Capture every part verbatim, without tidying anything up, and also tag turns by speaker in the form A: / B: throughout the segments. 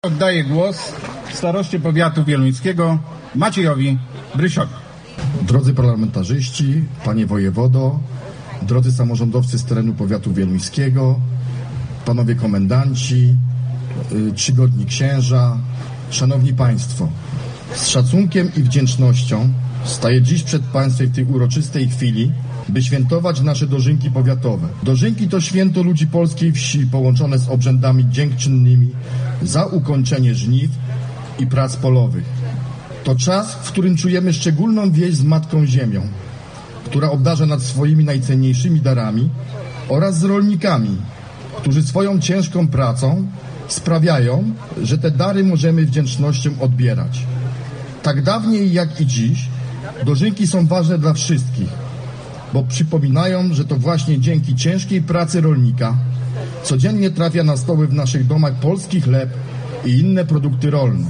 A: Oddaję głos staroście powiatu wieluńskiego Maciejowi Brysiowi.
B: Drodzy parlamentarzyści, panie wojewodo, drodzy samorządowcy z terenu powiatu wieluńskiego, panowie komendanci, yy, czcigodni księża, szanowni państwo, z szacunkiem i wdzięcznością staję dziś przed państwem w tej uroczystej chwili, by świętować nasze dożynki powiatowe. Dożynki to święto ludzi polskiej wsi połączone z obrzędami dziękczynnymi za ukończenie żniw i prac polowych. To czas, w którym czujemy szczególną więź z Matką Ziemią, która obdarza nas swoimi najcenniejszymi darami, oraz z rolnikami, którzy swoją ciężką pracą sprawiają, że te dary możemy wdzięcznością odbierać. Tak dawniej jak i dziś dożynki są ważne dla wszystkich, bo przypominają, że to właśnie dzięki ciężkiej pracy rolnika codziennie trafia na stoły w naszych domach polski chleb i inne produkty rolne.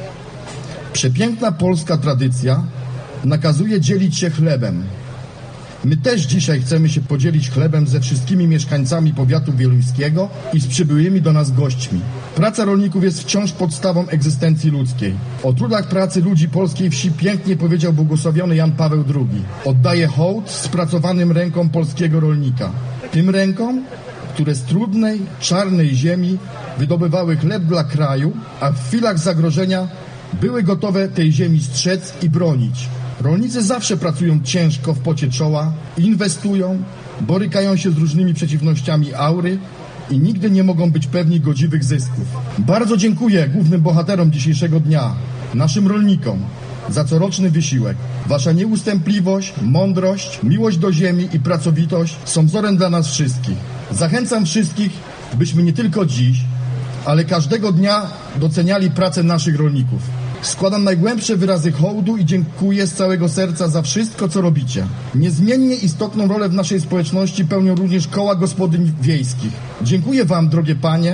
B: Przepiękna polska tradycja nakazuje dzielić się chlebem. My też dzisiaj chcemy się podzielić chlebem ze wszystkimi mieszkańcami powiatu wieluńskiego i z przybyłymi do nas gośćmi. Praca rolników jest wciąż podstawą egzystencji ludzkiej. O trudach pracy ludzi polskiej wsi pięknie powiedział błogosławiony Jan Paweł drugi. Oddaje hołd spracowanym rękom polskiego rolnika. Tym rękom, które z trudnej, czarnej ziemi wydobywały chleb dla kraju, a w chwilach zagrożenia były gotowe tej ziemi strzec i bronić. Rolnicy zawsze pracują ciężko w pocie czoła, inwestują, borykają się z różnymi przeciwnościami aury i nigdy nie mogą być pewni godziwych zysków. Bardzo dziękuję głównym bohaterom dzisiejszego dnia, naszym rolnikom, za coroczny wysiłek. Wasza nieustępliwość, mądrość, miłość do ziemi i pracowitość są wzorem dla nas wszystkich. Zachęcam wszystkich, byśmy nie tylko dziś, ale każdego dnia doceniali pracę naszych rolników. Składam najgłębsze wyrazy hołdu i dziękuję z całego serca za wszystko, co robicie. Niezmiennie istotną rolę w naszej społeczności pełnią również koła gospodyń wiejskich. Dziękuję wam, drogie panie,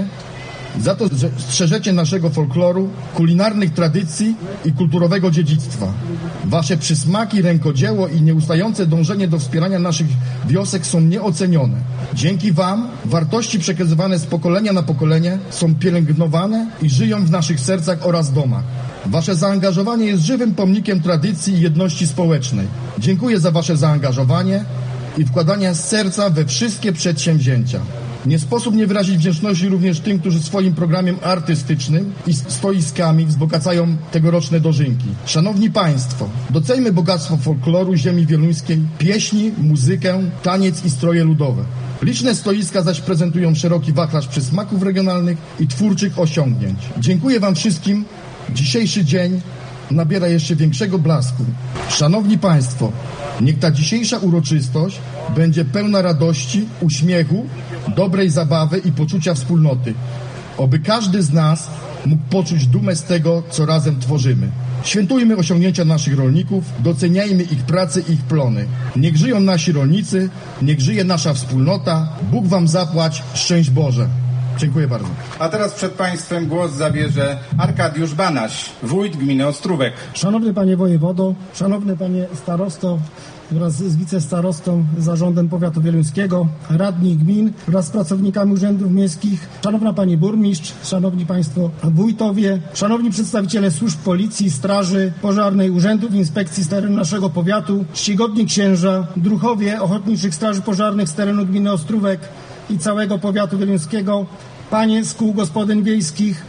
B: za to, że strzeżecie naszego folkloru, kulinarnych tradycji i kulturowego dziedzictwa. Wasze przysmaki, rękodzieło i nieustające dążenie do wspierania naszych wiosek są nieocenione. Dzięki wam wartości przekazywane z pokolenia na pokolenie są pielęgnowane i żyją w naszych sercach oraz domach. Wasze zaangażowanie jest żywym pomnikiem tradycji i jedności społecznej. Dziękuję za wasze zaangażowanie i wkładanie z serca we wszystkie przedsięwzięcia. Nie sposób nie wyrazić wdzięczności również tym, którzy swoim programem artystycznym i stoiskami wzbogacają tegoroczne dożynki. Szanowni Państwo, doceńmy bogactwo folkloru ziemi wieluńskiej, pieśni, muzykę, taniec i stroje ludowe. Liczne stoiska zaś prezentują szeroki wachlarz przysmaków regionalnych i twórczych osiągnięć. Dziękuję wam wszystkim. Dzisiejszy dzień nabiera jeszcze większego blasku. Szanowni Państwo, niech ta dzisiejsza uroczystość będzie pełna radości, uśmiechu, dobrej zabawy i poczucia wspólnoty. Oby każdy z nas mógł poczuć dumę z tego, co razem tworzymy. Świętujmy osiągnięcia naszych rolników, doceniajmy ich pracę i ich plony. Niech żyją nasi rolnicy, niech żyje nasza wspólnota. Bóg wam zapłać, szczęść Boże. Dziękuję bardzo.
A: A teraz przed państwem głos zabierze Arkadiusz Banaś, wójt gminy Ostrówek.
C: Szanowny panie wojewodo, szanowny panie starosto wraz z wicestarostą zarządem powiatu wieluńskiego, radni gmin wraz z pracownikami urzędów miejskich, szanowna pani burmistrz, szanowni państwo wójtowie, szanowni przedstawiciele służb policji, straży pożarnej, urzędów inspekcji z terenu naszego powiatu, czcigodni księża, druhowie ochotniczych straży pożarnych z terenu gminy Ostrówek i całego powiatu wieluńskiego, panie z kół gospodyń wiejskich,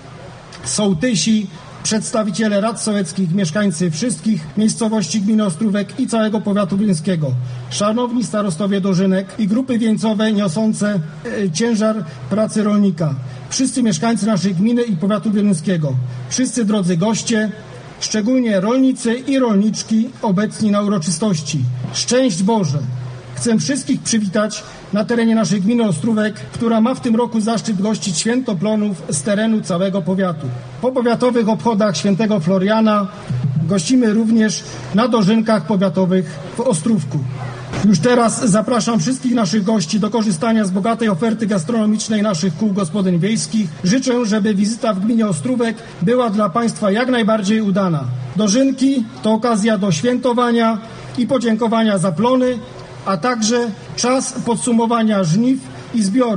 C: sołtysi, przedstawiciele rad sołeckich, mieszkańcy wszystkich miejscowości gminy Ostrówek i całego powiatu wieluńskiego, szanowni starostowie dożynek i grupy wieńcowe niosące e, ciężar pracy rolnika, wszyscy mieszkańcy naszej gminy i powiatu wieluńskiego, wszyscy drodzy goście, szczególnie rolnicy i rolniczki obecni na uroczystości. Szczęść Boże! Chcę wszystkich przywitać na terenie naszej gminy Ostrówek, która ma w tym roku zaszczyt gościć święto plonów z terenu całego powiatu. Po powiatowych obchodach świętego Floriana gościmy również na dożynkach powiatowych w Ostrówku. Już teraz zapraszam wszystkich naszych gości do korzystania z bogatej oferty gastronomicznej naszych kół gospodyń wiejskich. Życzę, żeby wizyta w gminie Ostrówek była dla państwa jak najbardziej udana. Dożynki to okazja do świętowania i podziękowania za plony, a także czas podsumowania żniw i zbiorów.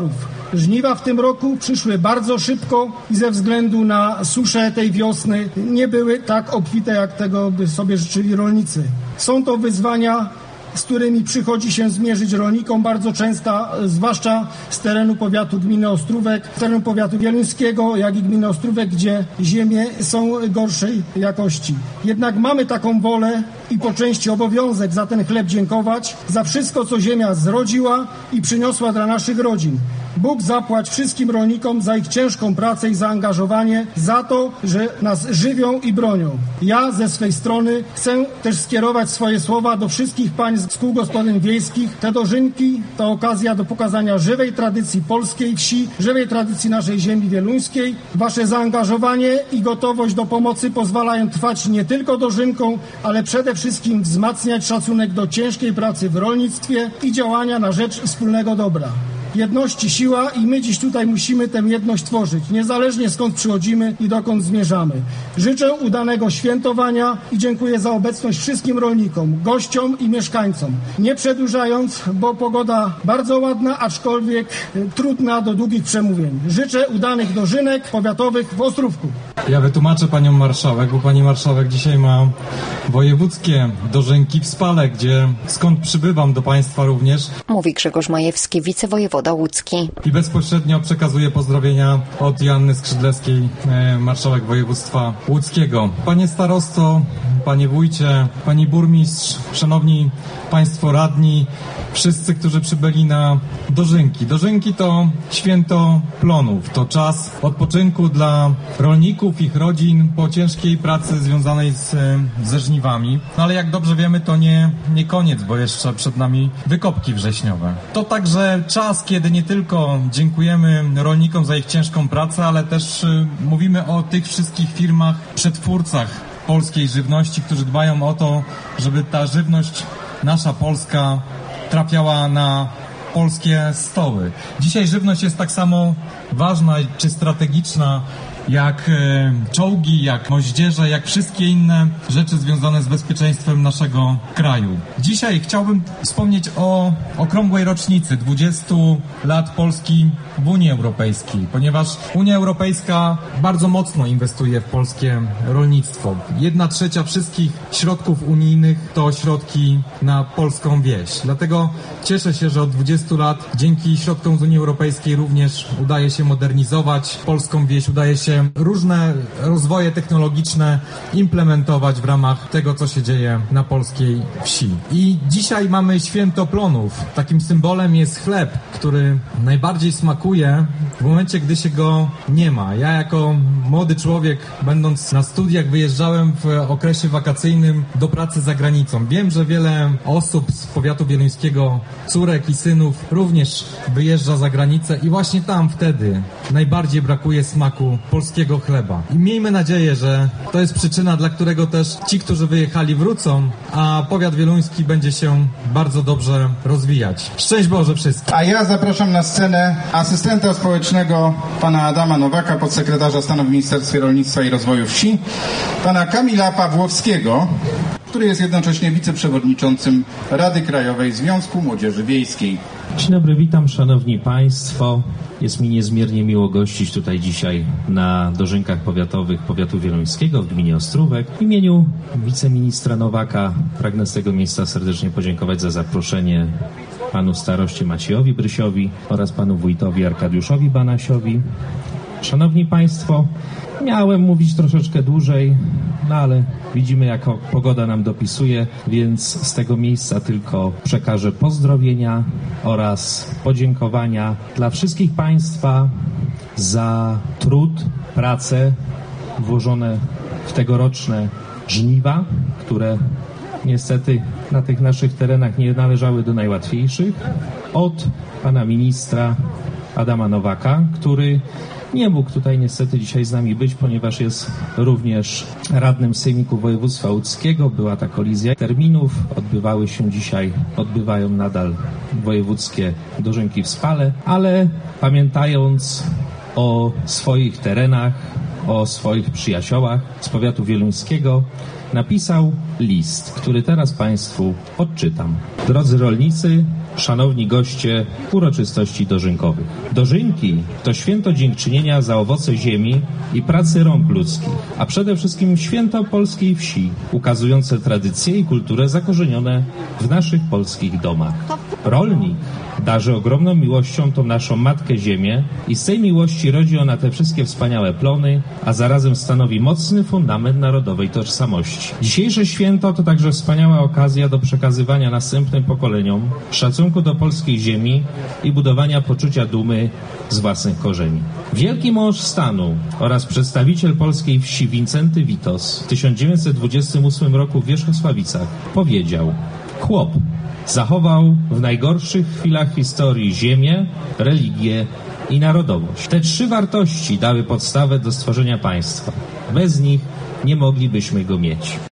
C: Żniwa w tym roku przyszły bardzo szybko i ze względu na suszę tej wiosny nie były tak obfite, jak tego by sobie życzyli rolnicy. Są to wyzwania, z którymi przychodzi się zmierzyć rolnikom bardzo często, zwłaszcza z terenu powiatu gminy Ostrówek, z terenu powiatu wieluńskiego, jak i gminy Ostrówek, gdzie ziemie są gorszej jakości. Jednak mamy taką wolę i po części obowiązek za ten chleb dziękować, za wszystko, co ziemia zrodziła i przyniosła dla naszych rodzin. Bóg zapłać wszystkim rolnikom za ich ciężką pracę i zaangażowanie, za to, że nas żywią i bronią. Ja ze swej strony chcę też skierować swoje słowa do wszystkich pań z kół gospodyń wiejskich. Te dożynki to okazja do pokazania żywej tradycji polskiej wsi, żywej tradycji naszej ziemi wieluńskiej. Wasze zaangażowanie i gotowość do pomocy pozwalają trwać nie tylko dożynką, ale przede wszystkim wzmacniać szacunek do ciężkiej pracy w rolnictwie i działania na rzecz wspólnego dobra. Jedności siła i my dziś tutaj musimy tę jedność tworzyć, niezależnie skąd przychodzimy i dokąd zmierzamy. Życzę udanego świętowania i dziękuję za obecność wszystkim rolnikom, gościom i mieszkańcom. Nie przedłużając, bo pogoda bardzo ładna, aczkolwiek trudna do długich przemówień. Życzę udanych dożynek powiatowych w Ostrówku.
D: Ja wytłumaczę panią marszałek, bo pani marszałek dzisiaj ma wojewódzkie dożynki w Spale, gdzie skąd przybywam do państwa również.
E: Mówi Grzegorz Majewski, wicewojewoda łódzki.
D: I bezpośrednio przekazuję pozdrowienia od Joanny Skrzydlewskiej, marszałek województwa łódzkiego. Panie starosto, panie wójcie, pani burmistrz, szanowni państwo radni, wszyscy, którzy przybyli na dożynki. Dożynki to święto plonów, to czas odpoczynku dla rolników, ich rodzin po ciężkiej pracy związanej z, ze żniwami. No ale jak dobrze wiemy, to nie, nie koniec, bo jeszcze przed nami wykopki wrześniowe. To także czas, kiedy nie tylko dziękujemy rolnikom za ich ciężką pracę, ale też y, mówimy o tych wszystkich firmach, przetwórcach polskiej żywności, którzy dbają o to, żeby ta żywność nasza polska trafiała na polskie stoły. Dzisiaj żywność jest tak samo ważna czy strategiczna jak e, czołgi, jak moździerze, jak wszystkie inne rzeczy związane z bezpieczeństwem naszego kraju. Dzisiaj chciałbym wspomnieć o okrągłej rocznicy dwudziestu lat Polski w Unii Europejskiej, ponieważ Unia Europejska bardzo mocno inwestuje w polskie rolnictwo. Jedna trzecia wszystkich środków unijnych to środki na polską wieś. Dlatego cieszę się, że od dwudziestu lat dzięki środkom z Unii Europejskiej również udaje się modernizować polską wieś, udaje się różne rozwoje technologiczne implementować w ramach tego, co się dzieje na polskiej wsi. I dzisiaj mamy święto plonów. Takim symbolem jest chleb, który najbardziej smakuje w momencie, gdy się go nie ma. Ja jako młody człowiek, będąc na studiach, wyjeżdżałem w okresie wakacyjnym do pracy za granicą. Wiem, że wiele osób z powiatu wieluńskiego, córek i synów również wyjeżdża za granicę i właśnie tam wtedy najbardziej brakuje smaku polskiego chleba. I miejmy nadzieję, że to jest przyczyna, dla którego też ci, którzy wyjechali, wrócą, a powiat wieluński będzie się bardzo dobrze rozwijać. Szczęść Boże wszystkim!
A: A ja zapraszam na scenę asystenta społecznego pana Adama Nowaka, podsekretarza stanu w Ministerstwie Rolnictwa i Rozwoju Wsi, pana Kamila Pawłowskiego, który jest jednocześnie wiceprzewodniczącym Rady Krajowej Związku Młodzieży Wiejskiej.
F: Dzień dobry, witam szanowni państwo. Jest mi niezmiernie miło gościć tutaj dzisiaj na dożynkach powiatowych powiatu wieluńskiego w gminie Ostrówek. W imieniu wiceministra Nowaka pragnę z tego miejsca serdecznie podziękować za zaproszenie panu staroście Maciejowi Brysiowi oraz panu wójtowi Arkadiuszowi Banasiowi. Szanowni państwo, miałem mówić troszeczkę dłużej, no ale widzimy, jak pogoda nam dopisuje, więc z tego miejsca tylko przekażę pozdrowienia oraz podziękowania dla wszystkich państwa za trud, pracę włożone w tegoroczne żniwa, które niestety na tych naszych terenach nie należały do najłatwiejszych, od pana ministra Adama Nowaka, który nie mógł tutaj niestety dzisiaj z nami być, ponieważ jest również radnym Sejmiku Województwa Łódzkiego. Była ta kolizja terminów. Odbywały się dzisiaj, odbywają nadal wojewódzkie dożynki w Spale, ale pamiętając o swoich terenach, o swoich przyjaciołach z powiatu wieluńskiego, napisał list, który teraz państwu odczytam. Drodzy rolnicy, szanowni goście uroczystości dożynkowych. Dożynki to święto dziękczynienia za owoce ziemi i pracy rąk ludzkich, a przede wszystkim święto polskiej wsi, ukazujące tradycje i kulturę zakorzenione w naszych polskich domach. Rolnik darzy ogromną miłością tą naszą matkę ziemię i z tej miłości rodzi ona te wszystkie wspaniałe plony, a zarazem stanowi mocny fundament narodowej tożsamości. Dzisiejsze święto to także wspaniała okazja do przekazywania następnym pokoleniom szacunku do polskiej ziemi i budowania poczucia dumy z własnych korzeni. Wielki mąż stanu oraz przedstawiciel polskiej wsi Wincenty Witos w tysiąc dziewięćset dwudziestym ósmym roku w Wierzchosławicach powiedział: chłop zachował w najgorszych chwilach historii ziemię, religię i narodowość. Te trzy wartości dały podstawę do stworzenia państwa. Bez nich nie moglibyśmy go mieć.